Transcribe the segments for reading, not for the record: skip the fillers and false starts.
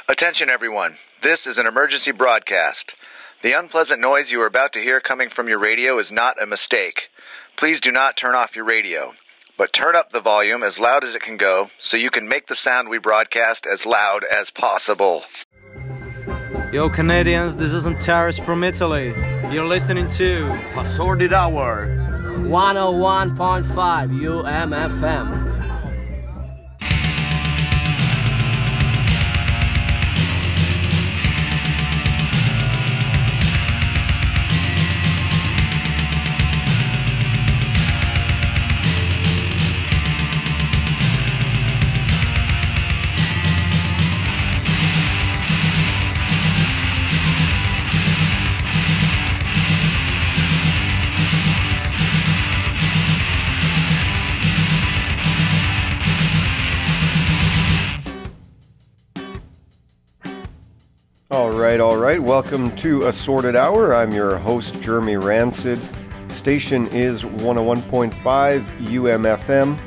Attention everyone, this is an emergency broadcast. The unpleasant noise you are about to hear coming from your radio is not a mistake. Please do not turn off your radio, but turn up the volume as loud as it can go so you can make the sound we broadcast as loud as possible. Yo Canadians, this is Antares from Italy. You're listening to Assorted Hour 101.5 UMFM. All right. Welcome to Assorted Hour. I'm your host, Jeremy Rancid. Station is 101.5 UMFM.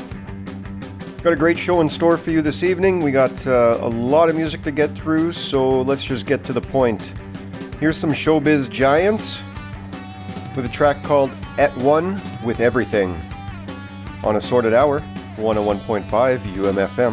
Got a great show in store for you this evening. We got a lot of music to get through, so let's just get to the point. Here's some showbiz giants with a track called At One with Everything on Assorted Hour, 101.5 UMFM.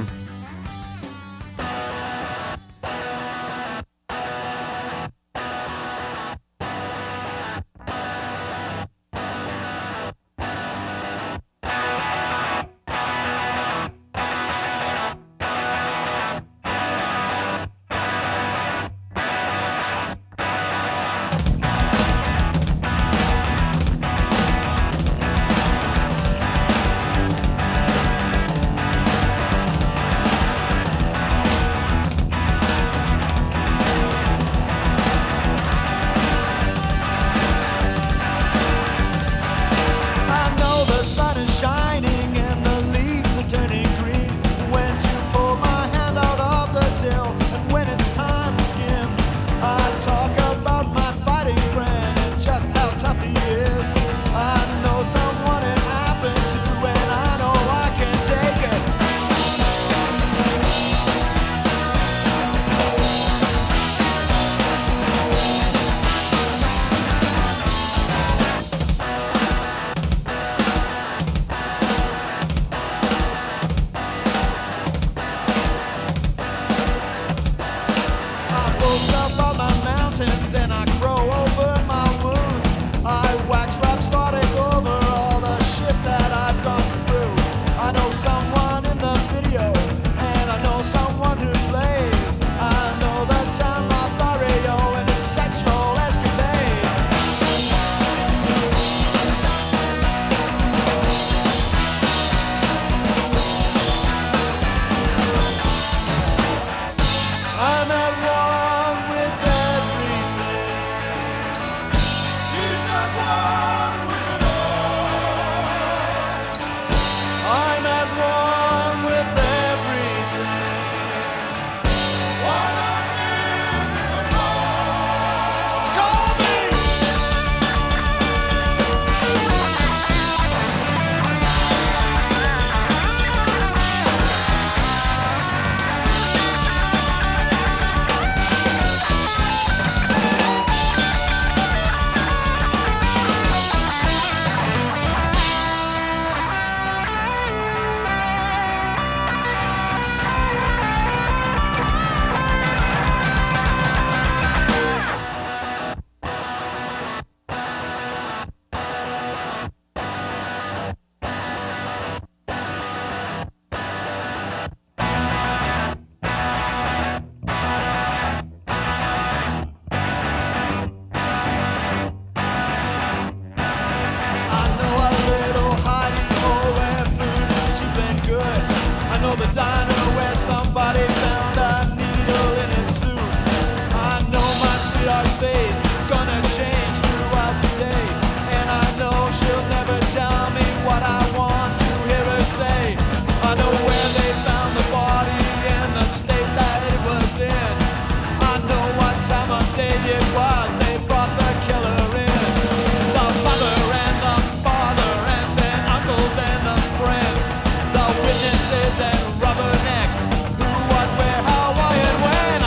And rubbernecks, who, what, where, how, why, and when.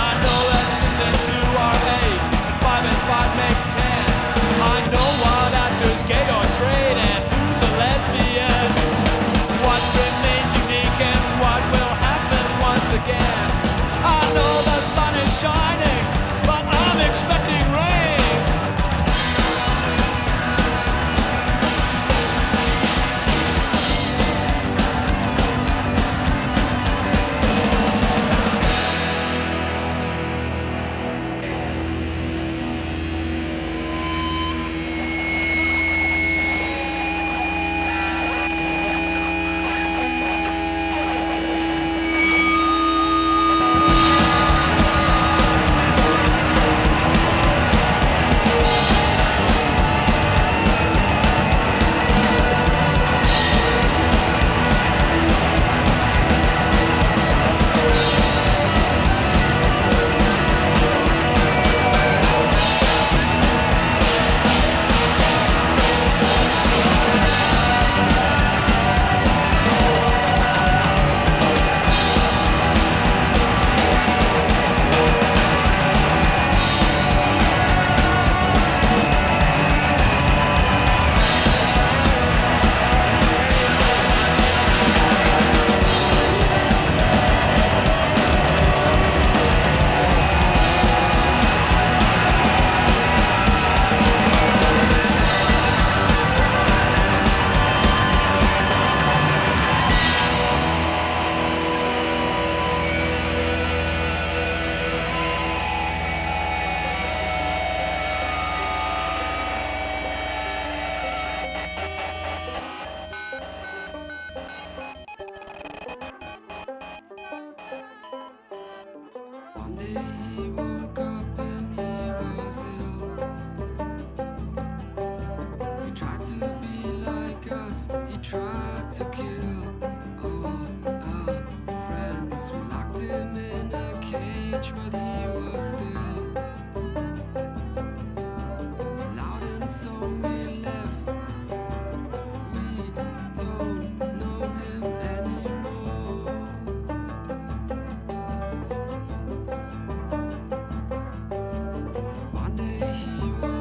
again. I know the sun is shining, but I'm expecting rain.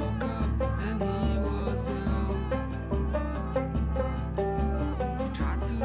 Tried to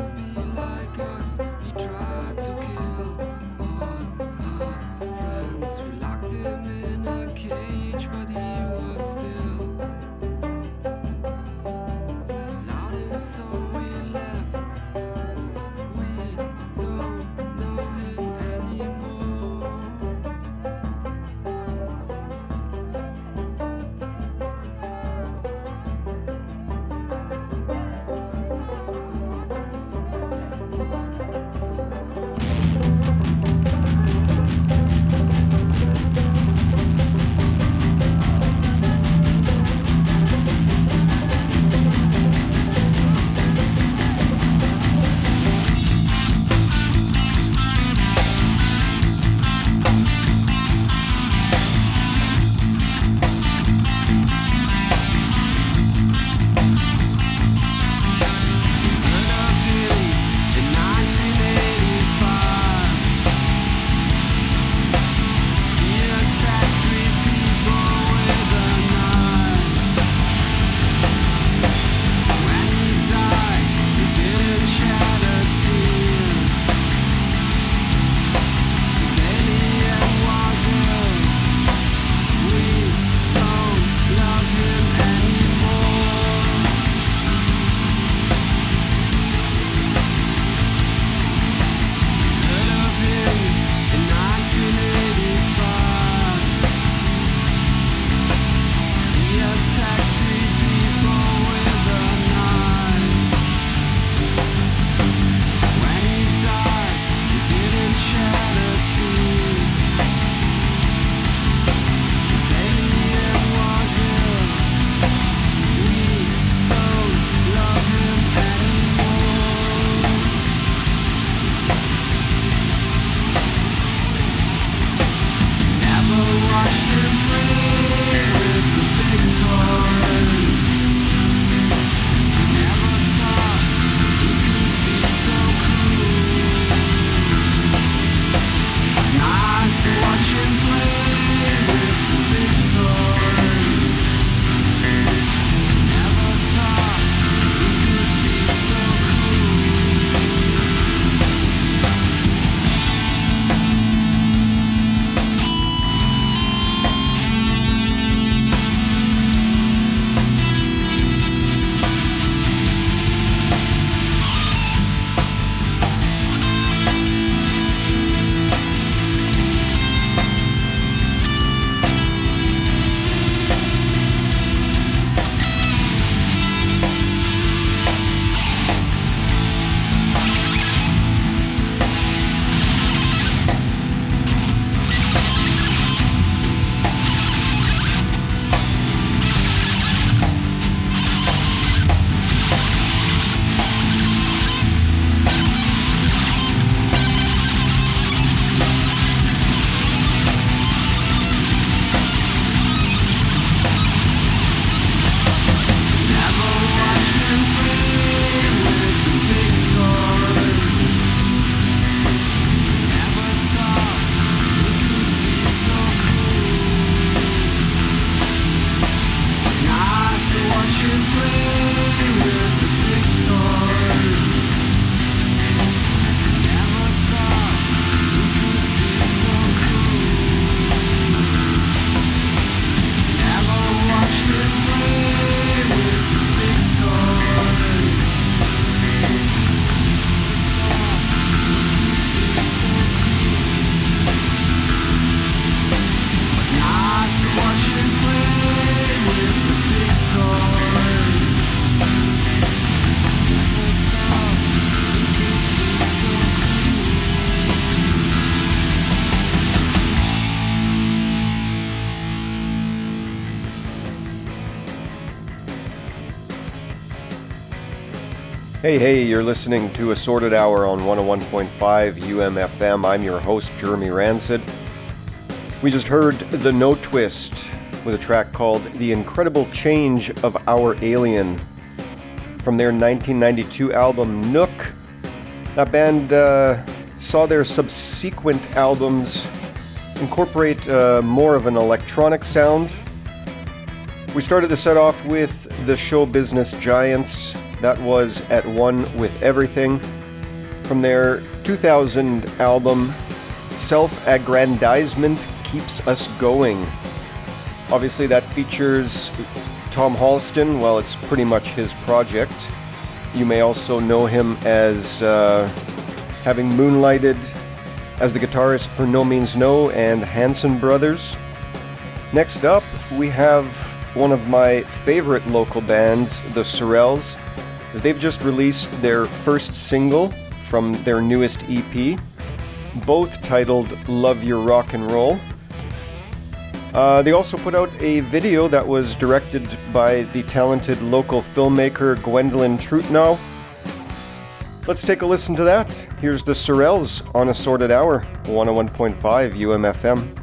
Hey, you're listening to Assorted Hour on 101.5 UMFM. I'm your host, Jeremy Rancid. We just heard The No Twist with a track called The Incredible Change of Our Alien from their 1992 album Nook. That band saw their subsequent albums incorporate more of an electronic sound. We started the set off with the show business Giants. That was At One With Everything from their 2000 album Self-Aggrandizement Keeps Us Going. Obviously that features Tom Halston. Well, it's pretty much his project. You may also know him as having moonlighted as the guitarist for No Means No and Hanson Brothers. Next up, we have one of my favorite local bands, the Sorels. They've just released their first single from their newest EP, both titled Love Your Rock and Roll. They also put out a video that was directed by the talented local filmmaker Gwendolyn Trutnow. Let's take a listen to that. Here's the Sorels on Assorted Hour, 101.5 UMFM.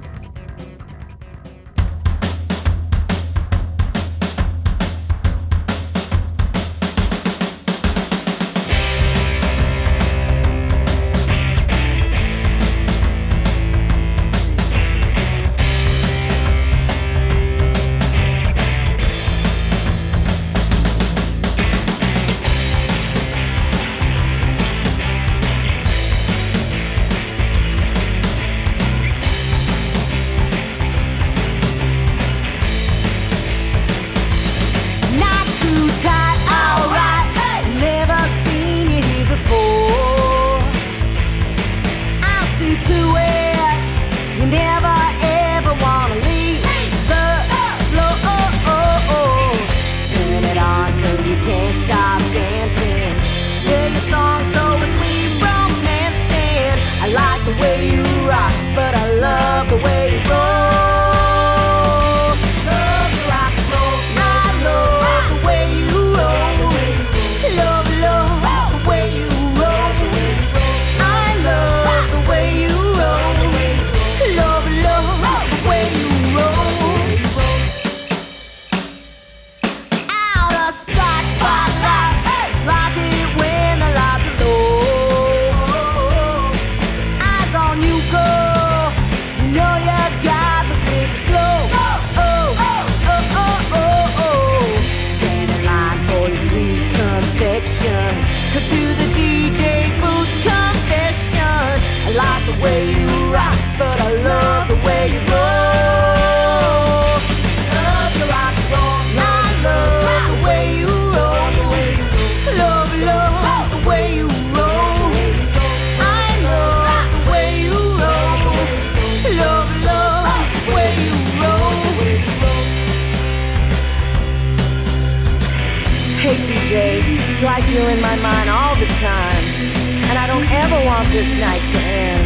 It's like you're in my mind all the time, and I don't ever want this night to end.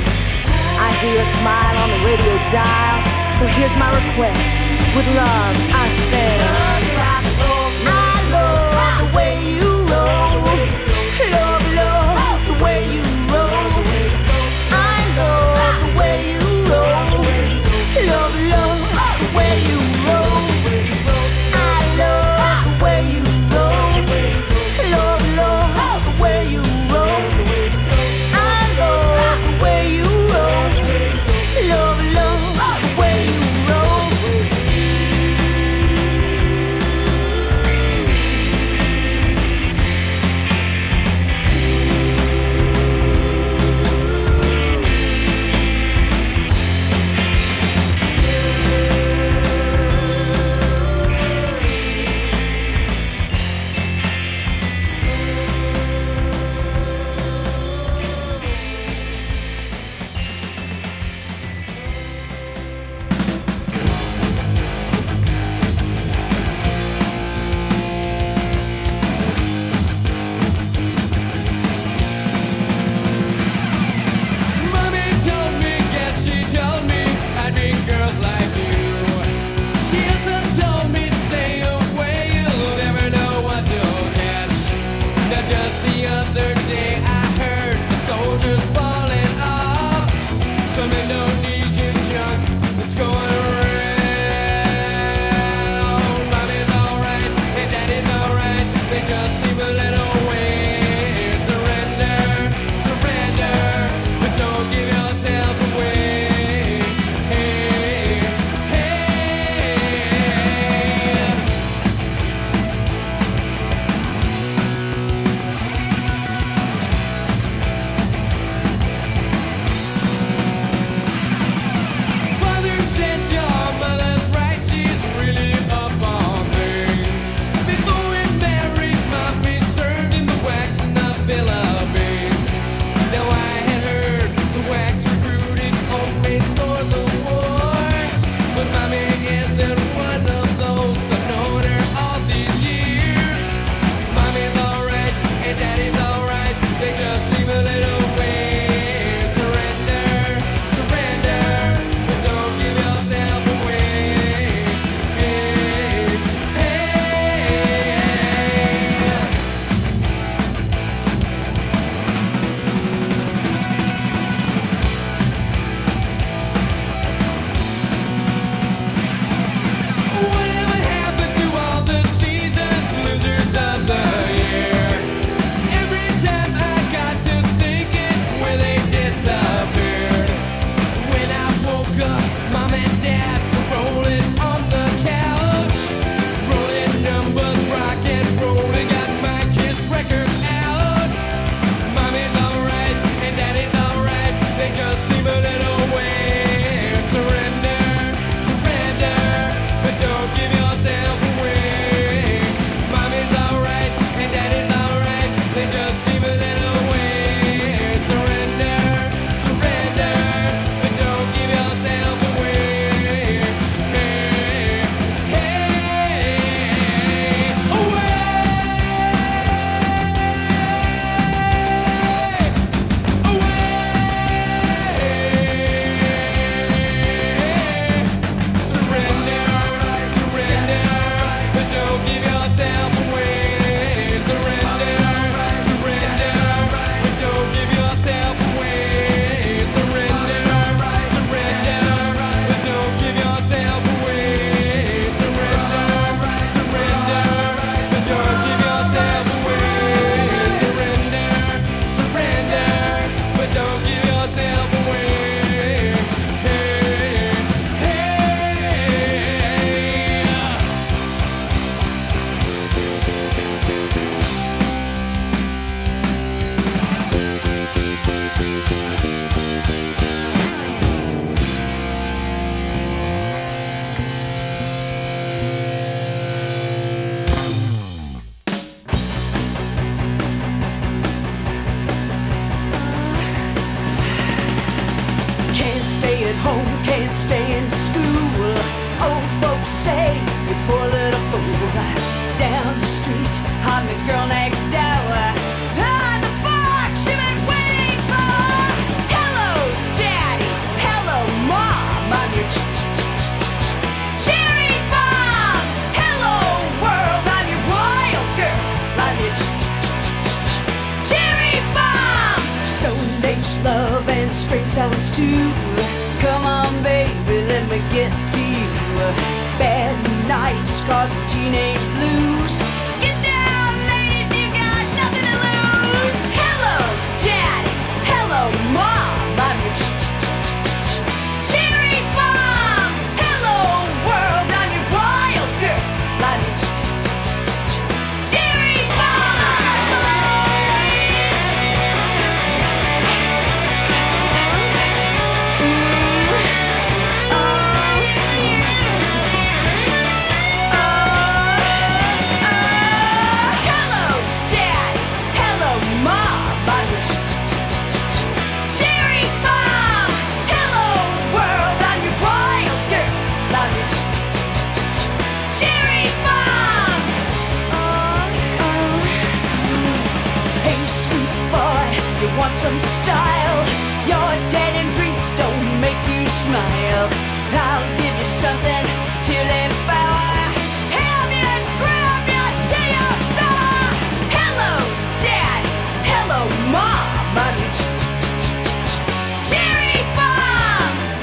I hear a smile on the radio dial, so here's my request. With love, I say, I love the way you roll. Love, love the way you roll. I love the way you roll. Love, love the way you roll. I love the way you roll. Love, love the way you roll. I love the way you roll. Love, love the way you roll. Indonesian junk that's going around. Mommy's alright and daddy's alright, they just seem a little weird. Surrender, surrender, but don't give yourself away. Hey, hey. Father says your mother's right, she's really up on things. Before we married, Mommy served in the wax in the Philippines. Now I had heard the wax recruited homemade stores of war, but Mommy isn't one of those. I've known her all these years. Mommy's alright and Daddy's alright, they just seem a little weird. Surrender, surrender, but don't give yourself away. Hey, hey. Whatever happened to all the seasons, losers of the year? Every time I got to thinking where they disappeared. When I woke up, Mom and Dad were rolling on the couch, rolling numbers, rock and roll. They got my Kiss records out. Mommy's alright and Daddy's alright, they just seem a little weird. Surrender, surrender, but don't give yourself away. Mommy's alright and Daddy's alright, they just seem a little weird. Surrender, surrender, but don't give yourself away. Hey, hey, Surrender, surrender, but don't give yourself away. Surrender, surrender, but don't give yourself away. Surrender, surrender, but don't give yourself away. Surrender, surrender, but don't give yourself away. Surrender, surrender, but don't give yourself away. Hey, hey. Can't stay at home, can't stay in school. Old folks say, you poor little fool. Down the street, I'm the girl next door. On the fork, she been waiting for. Hello, Daddy. Hello, Mom. I'm your cherry bomb. Hello, world. I'm your wild girl. I'm your cherry bomb. Stone Age love and string sounds too. Come on, baby, let me get to you. Bad nights cause teenage blues. Get down, ladies, you got nothing to lose. Hello, Daddy. Hello, Mom. I'm your cherry bomb. Hello, world. I'm your wild girl. I'm your cherry Hello, Dad. Hello, Mom. I'm your cherry bomb. Hello, world. I'm your wild girl. I'm your cherry bomb. Hey, sweet boy, you want some style? Your dead and drinks don't make you smile. I'll give you something till they foul. Help you and grab you till you sour. Hello, Daddy. Hello, Mom. I'm your cherry bomb.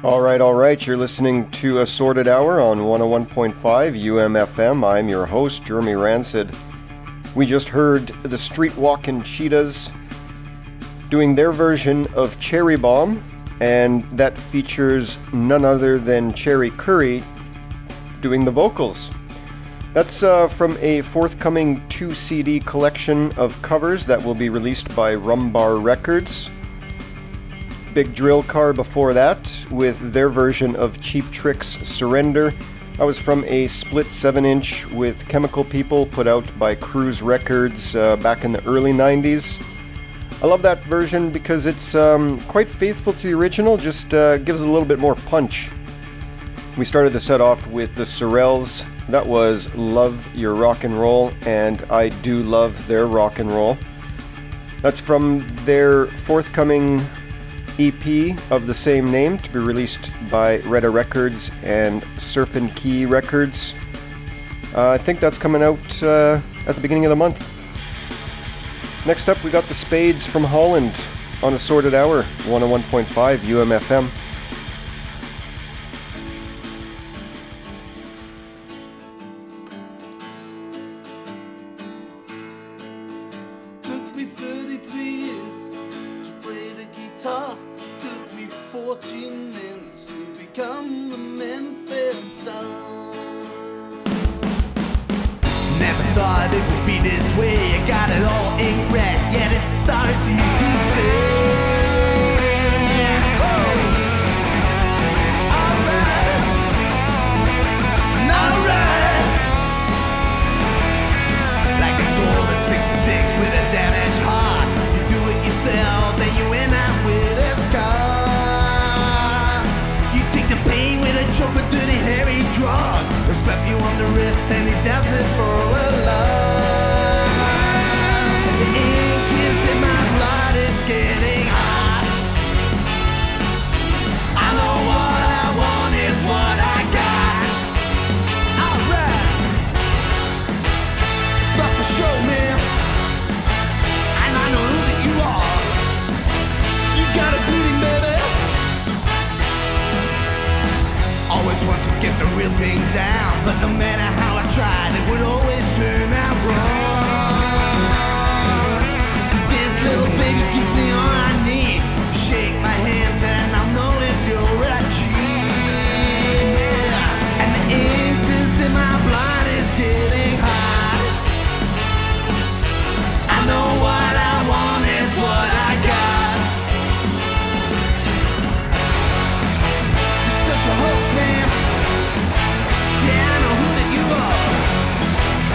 All right. You're listening to Assorted Hour on 101.5 UMFM. I'm your host, Jeremy Rancid. We just heard the Street Walkin' Cheetahs doing their version of Cherry Bomb, and that features none other than Cherry Curry doing the vocals. That's from a forthcoming 2-CD collection of covers that will be released by Rumbar Records. Big Drill Car before that with their version of Cheap Trick's Surrender. That was from a split 7-inch with Chemical People put out by Cruise Records back in the early 90s. I love that version because it's quite faithful to the original, just gives it a little bit more punch. We started the set off with the Sorels. That was Love Your Rock and Roll, and I do love their rock and roll. That's from their forthcoming EP of the same name to be released by Retta Records and Surf and Key Records. I think that's coming out at the beginning of the month. Next up, we got the Spades from Holland on Assorted Hour, 101.5 UMFM. Took me 33 years to play the guitar. Took me 14 minutes to become the Memphis star. Never thought it would be this way. I got it all in red, yet it starts to stay. Alright. Like a door at 66 with a damaged heart. You do it yourself, then you end up with a scar. You take the pain with a choke of dirty, hairy drugs. He'll slap you on the wrist and he does it for a love. The ink is in my blood, it's getting hot. I know what I want is what I got. Alright. Stop the show, man. And I know that you are. You got a beauty, baby. Always want to get the real thing down, but no matter how I tried, it would always turn out wrong. And this little baby gives me all I need. Shake my hands and I'll know if you're a cheat. And the ink is in my blood is getting hot. I know what I want is what I got. You're such a hoax, man. Yeah, I know who that you are.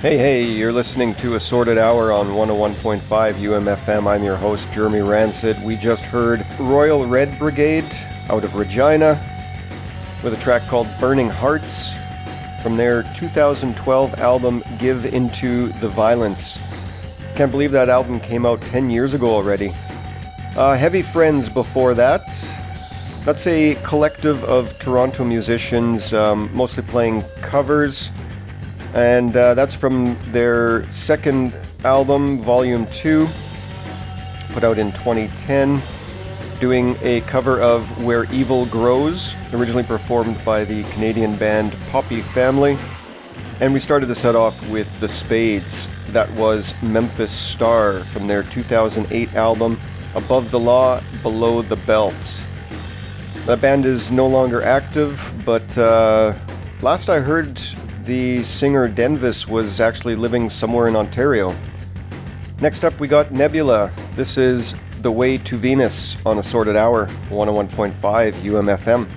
Hey, you're listening to Assorted Hour on 101.5 UMFM. I'm your host, Jeremy Rancid. We just heard Royal Red Brigade out of Regina with a track called Burning Hearts from their 2012 album Give Into the Violence. Can't believe that album came out 10 years ago already. Heavy Friends before that. That's a collective of Toronto musicians, mostly playing covers. And that's from their second album, Volume 2, put out in 2010, doing a cover of Where Evil Grows, originally performed by the Canadian band Poppy Family. And we started the set off with The Spades. That was Memphis Star from their 2008 album, Above the Law, Below the Belt. That band is no longer active, but last I heard, the singer Denvis was actually living somewhere in Ontario. Next up, we got Nebula. This is The Way to Venus on Assorted Hour, 101.5 UMFM.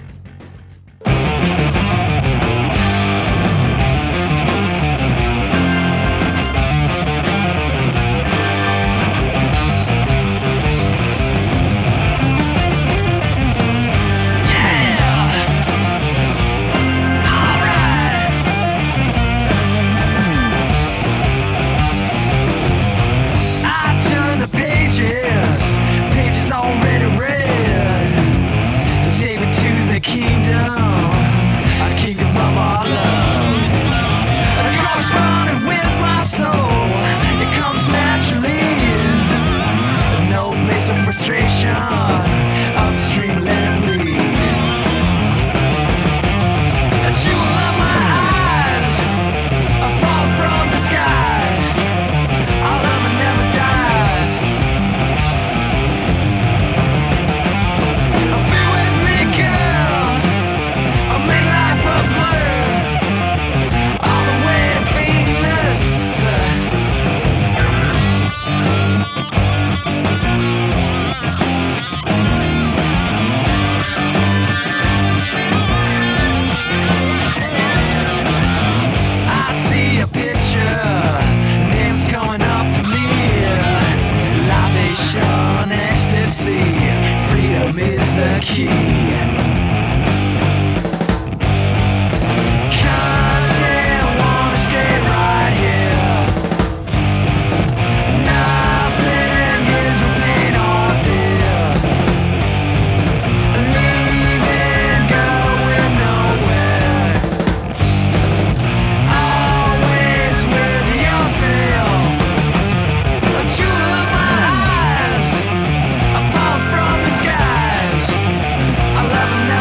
Pages already read. Take me to the kingdom, a kingdom of our love. Corresponding with my soul, it comes naturally. No place of frustration, upstream let it bleed. A jewel of my eyes, a fall from the skies. Our love will never die. Ecstasy, freedom is the key. Content, wanna stay right here. Nothing gives me pain or fear. Leaving, going nowhere. Always with yourself. A jewel of my eyes, a fall from the skies. I love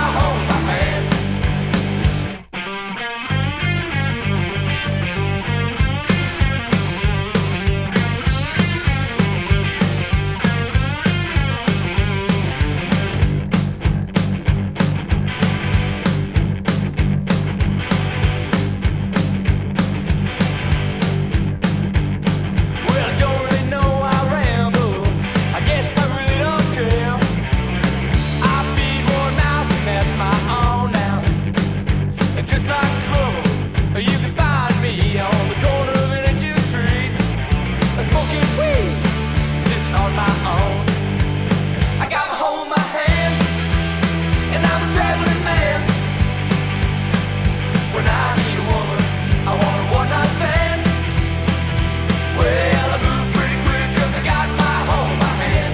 home in my hand. Well, I don't really know I ramble. I guess I really don't care. I feed one mouth and that's my own now. And just like trouble, you can find me on the corner of energy streets, smoking weed, sitting on my own. I got my home in my hand, and I'm a traveling man. When I need a woman, I want a one-night stand. Well, I move pretty quick 'cause I got my home in my hand.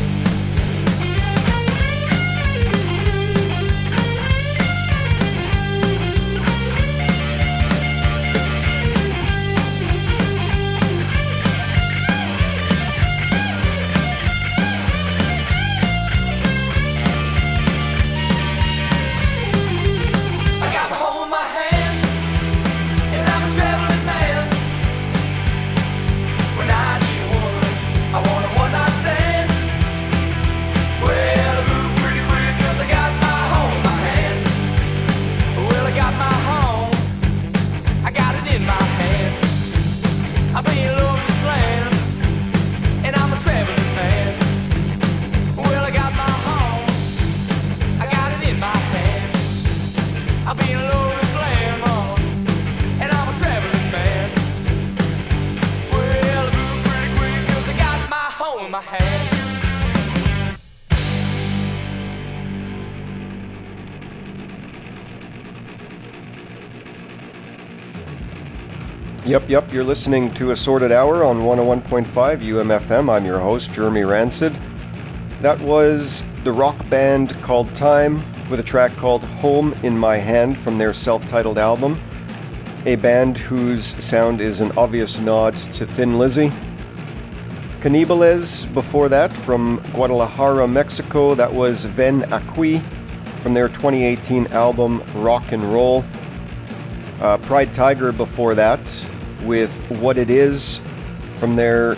I got my home in my hand, and I'm a traveling man. When I need a woman, I want a one-night stand. Well, I move pretty quick 'cause I got my home in my hand. Well, I got my home, I got it in my hand. I've been all over this land, and I'm a traveling man. Well, I got my home, I got it in my hand. I've been all over this land, and I'm a traveling man. Well, I move pretty quick 'cause I got my home in my hand. Yep, you're listening to Assorted Hour on 101.5 UMFM. I'm your host, Jeremy Rancid. That was the rock band called Time with a track called Home in My Hand from their self-titled album. A band whose sound is an obvious nod to Thin Lizzy. Canibales before that from Guadalajara, Mexico. That was Ven Aquí from their 2018 album Rock and Roll. Pride Tiger before that with What It Is from their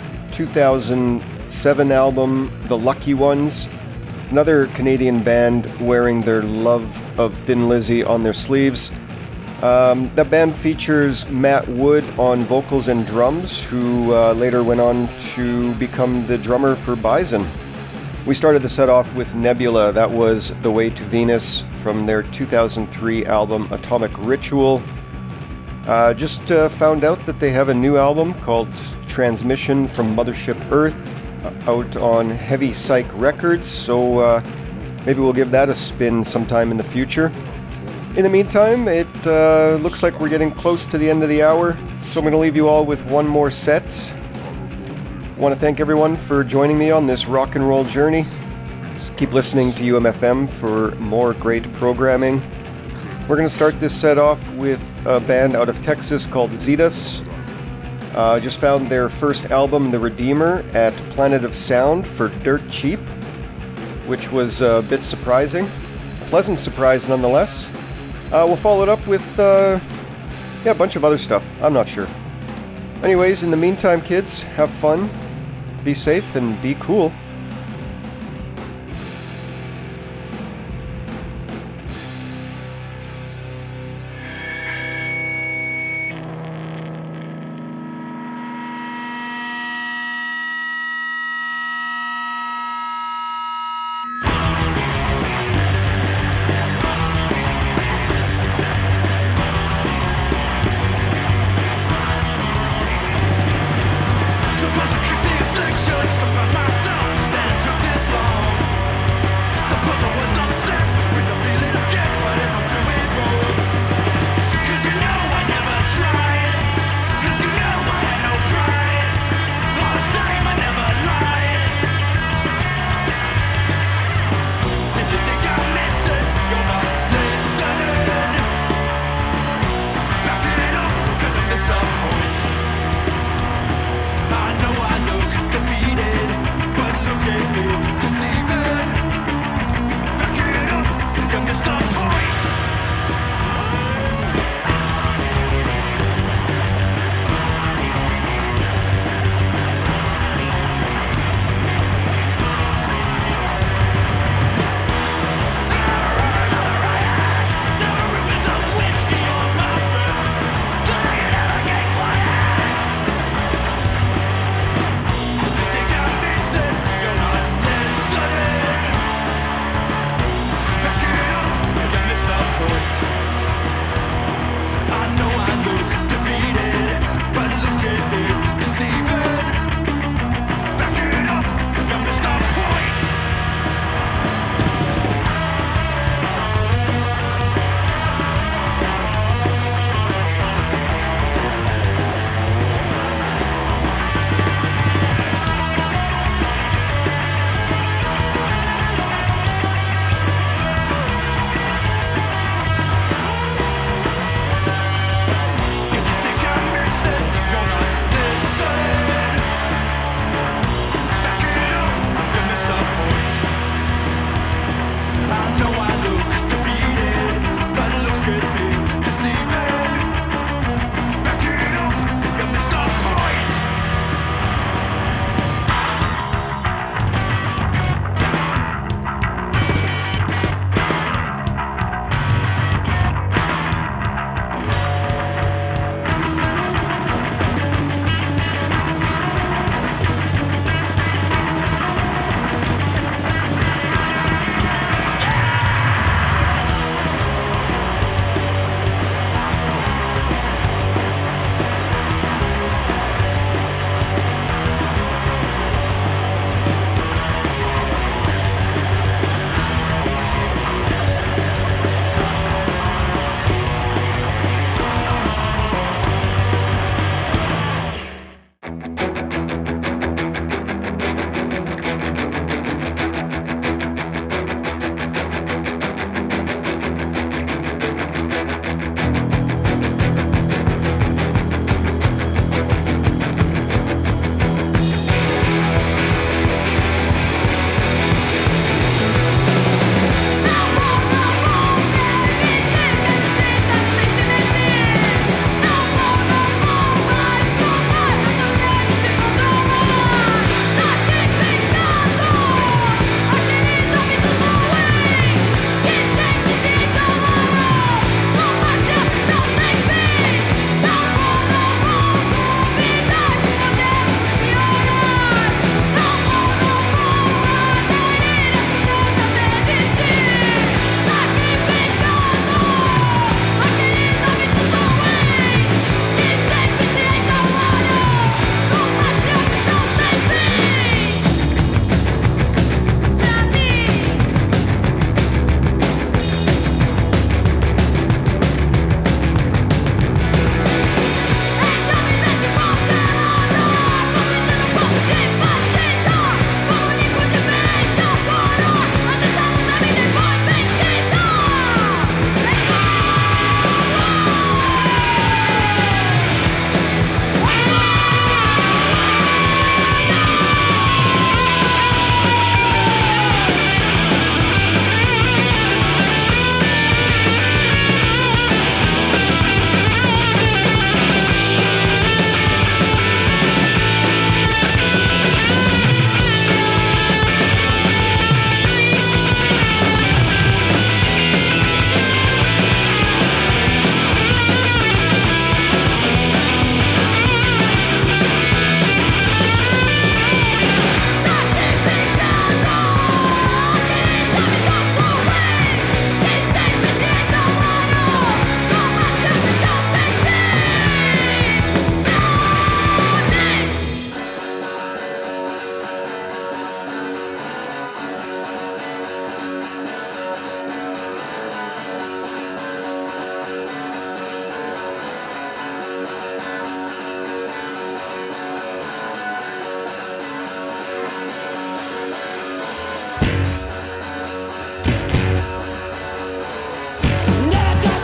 2007 album The Lucky Ones. Another Canadian band wearing their love of Thin Lizzy on their sleeves. That band features Matt Wood on vocals and drums, who later went on to become the drummer for Bison. We started the set off with Nebula. That was The Way to Venus from their 2003 album Atomic Ritual. Just found out that they have a new album called Transmission from Mothership Earth out on Heavy Psych Records, so maybe we'll give that a spin sometime in the future. In the meantime, it looks like we're getting close to the end of the hour, so I'm going to leave you all with one more set. I want to thank everyone for joining me on this rock and roll journey. Keep listening to UMFM for more great programming. We're going to start this set off with a band out of Texas called Zetas. Just found their first album, The Redeemer, at Planet of Sound for dirt cheap, which was a bit surprising. A pleasant surprise nonetheless. We'll follow it up with a bunch of other stuff. I'm not sure. Anyways, in the meantime, kids, have fun, be safe, and be cool. Supposed to keep the affliction, suppress myself.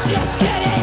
Just kidding.